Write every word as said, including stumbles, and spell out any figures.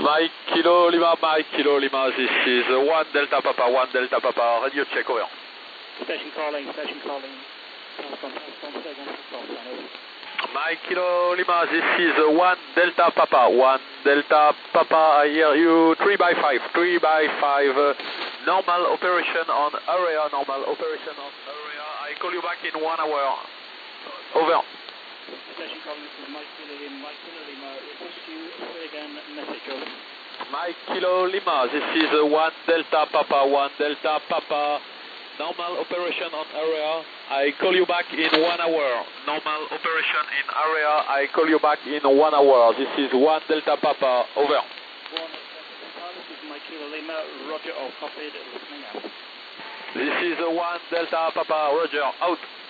Mike Kilo Lima, Mike Kilo Lima, this is uh, one Delta Papa, one Delta Papa, radio check, over. Station calling, station calling. Mike Kilo Lima, this is uh, one Delta Papa, one Delta Papa, I hear you, three by five, three by five, uh, normal operation on area, normal operation on area, I call you back in one hour, over. Station calling, this is Mike Kilo Lima, Mike Kilo Lima, request you say again, message over. Mike Kilo Lima, this is uh, one Delta Papa, one Delta Papa, normal operation on area, I call you back in one hour. Normal operation in area, I call you back in one hour. This is one Delta Papa, over. One Delta Papa, this is Mike Kilo Lima, roger, all copied, listening out. This is uh, one Delta Papa, roger, out.